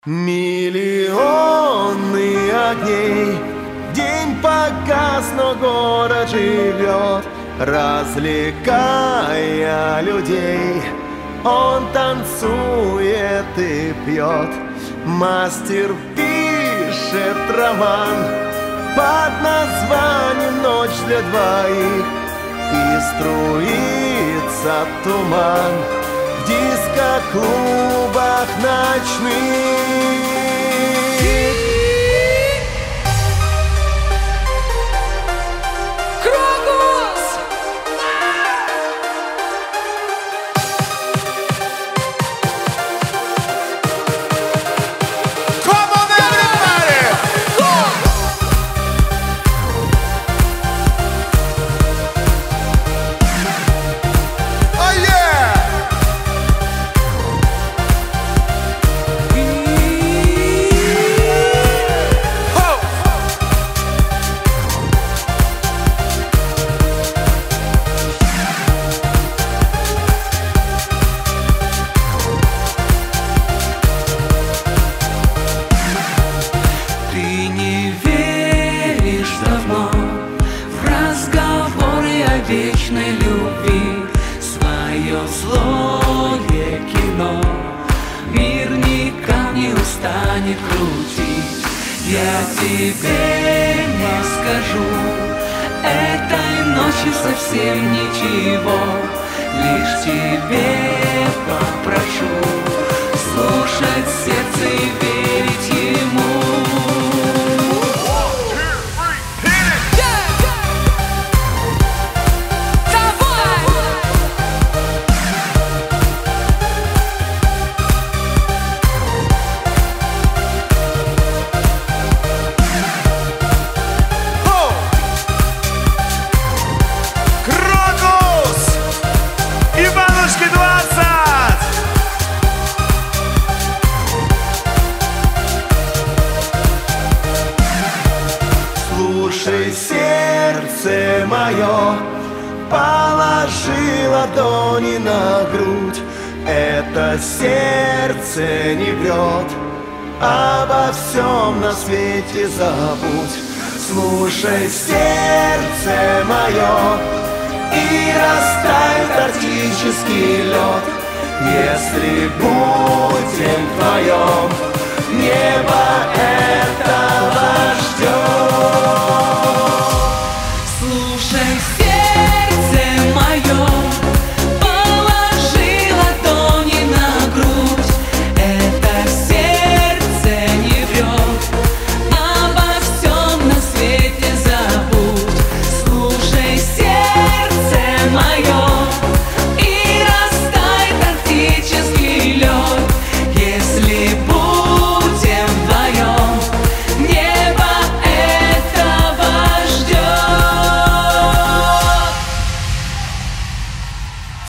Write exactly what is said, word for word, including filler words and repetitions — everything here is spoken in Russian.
Миллионы огней, день погас, но город живет, развлекая людей. Он танцует и пьет, мастер пишет роман под названием «Ночь для двоих», и струится туман в диско-клубах ночных. Вечной любви свое злое кино мир никак не устанет крутить. Я тебе не скажу этой ночью совсем ничего, лишь тебе попрошу слушать сердце и верить ему. Слушай, сердце мое, положи ладони на грудь. Это сердце не врет, обо всем на свете забудь. Слушай, сердце мое, и растает арктический лед, если будем вдвоем